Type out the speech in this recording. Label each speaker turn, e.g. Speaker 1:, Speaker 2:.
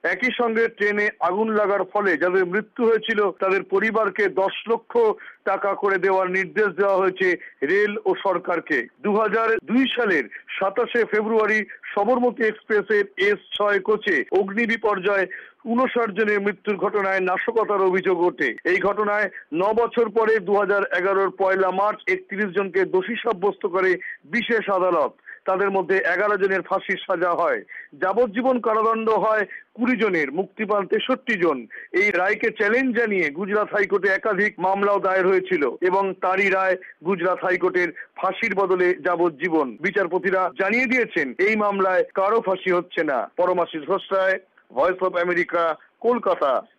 Speaker 1: একই সঙ্গে ট্রেনে আগুন লাগার ফলে যাদের মৃত্যু হয়েছিল তাদের পরিবারকে 10 লক্ষ টাকা করে দেওয়ার নির্দেশ দেওয়া হয়েছে রেল ও সরকারকে। 2002 সালের 27শে ফেব্রুয়ারি সবরমতী এক্সপ্রেসের S6 কোচে অগ্নি বিপর্যয় 59 জনের মৃত্যুর ঘটনায় নাশকতার অভিযোগ ওঠে। এই ঘটনায় 9 বছর পরে 2011-র 1 মার্চ 31 জনকে দোষী সাব্যস্ত করে বিশেষ আদালত। তাদের মধ্যে 11 জনের ফাঁসির সাজা হয়। যাবজ্জীবন কারাদণ্ড হয় 20 জনের, মুক্তি পান 63 জন। এই রায়কে চ্যালেঞ্জ জানিয়ে গুজরাট হাইকোর্টে একাধিক মামলাও দায়ের হয়েছিল এবং তারই রায় গুজরাট হাইকোর্টের ফাঁসির বদলে যাবজ্জীবন। বিচারপতিরা জানিয়ে দিয়েছেন এই মামলায় কারো ফাঁসি হচ্ছে না। Paramashis Ghosh Roy, voice of America, Kolkata.